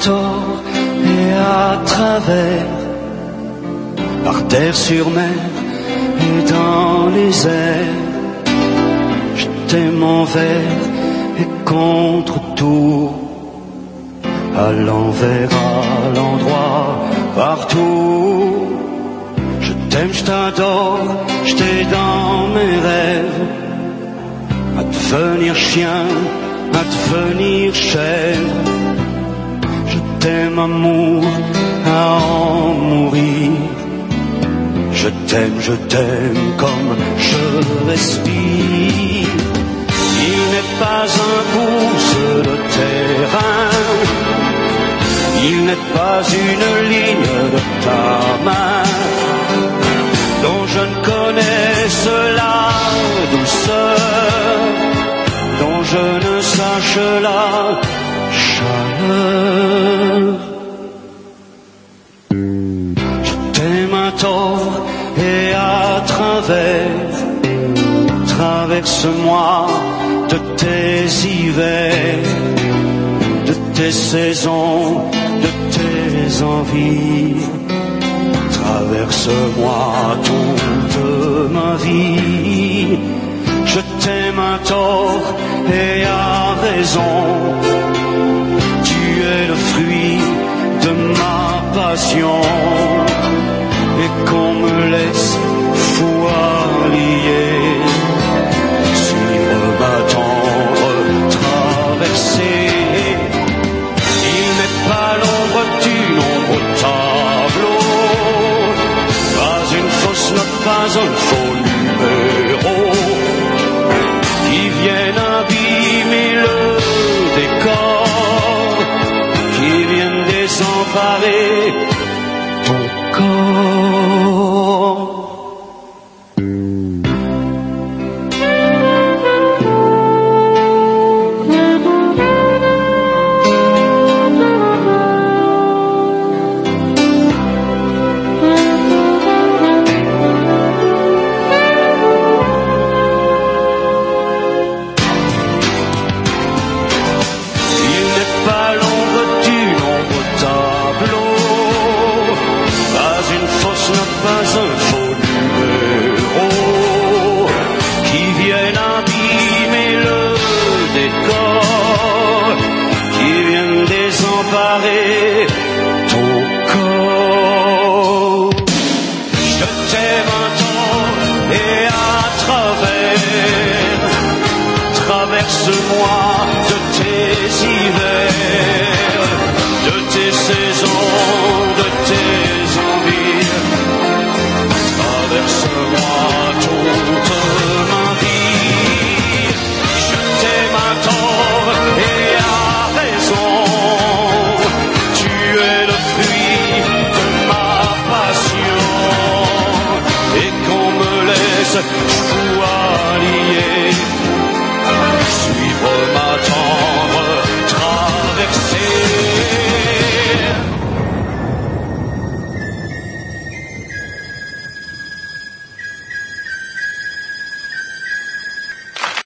tort et à travers, par terre, sur mer et dans les airs. Je t'aime envers et contre tout, à l'envers, à l'endroit, partout. Je t'aime, je t'adore, je t'ai dans mes rêves, à devenir chien, à devenir chèvre. Je t'aime, amour, à en mourir. Je t'aime comme je respire. Il n'est pas un pouce de terrain, il n'est pas une ligne de ta main dont je ne connaisse la douceur, dont je ne sache la chaleur. Je t'aime à tort et à travers, traverse-moi de tes hivers, de tes saisons, de tes envies. Traverse-moi toute ma vie. Je t'aime à tort et à raison. Tu es le fruit de ma passion. Et qu'on me laisse fou allié, suivre ma tendre traversée. Il n'est pas l'ombre d'une ombre tableau, pas une fausse note, pas un faux numéro, qui viennent abîmer le décor, qui viennent désemparer ton corps. Pas un faux numéro, qui viennent abîmer le décor, qui viennent désemparer